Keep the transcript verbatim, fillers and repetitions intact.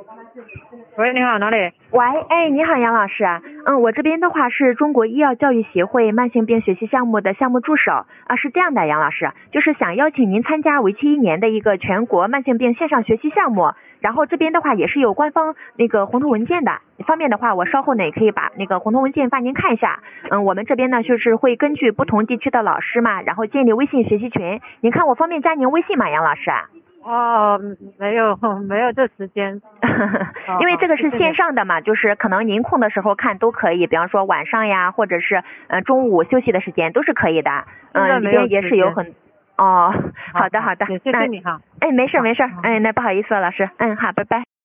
喂，你好，哪里？ 喂，哎，你好，杨老师。嗯，我这边的话是中国医药教育协会慢性病学习项目的项目助手啊，是这样的，杨老师，就是想邀请您参加为期一年的一个全国慢性病线上学习项目，然后这边的话也是有官方那个红头文件的，方面的话我稍后呢也可以把那个红头文件发您看一下。嗯，我们这边呢就是会根据不同地区的老师嘛，然后建立微信学习群，您看我方便加您微信吗，杨老师？ 哦，没有，没有这时间。 因为这个是线上的嘛，就是可能您空的时候看都可以，比方说晚上呀，或者是呃中午休息的时间都是可以的。嗯，里边也是有很哦，好的好的， 谢谢你哈。 哎，没事没事，哎，那不好意思了，老师，嗯，好，拜拜。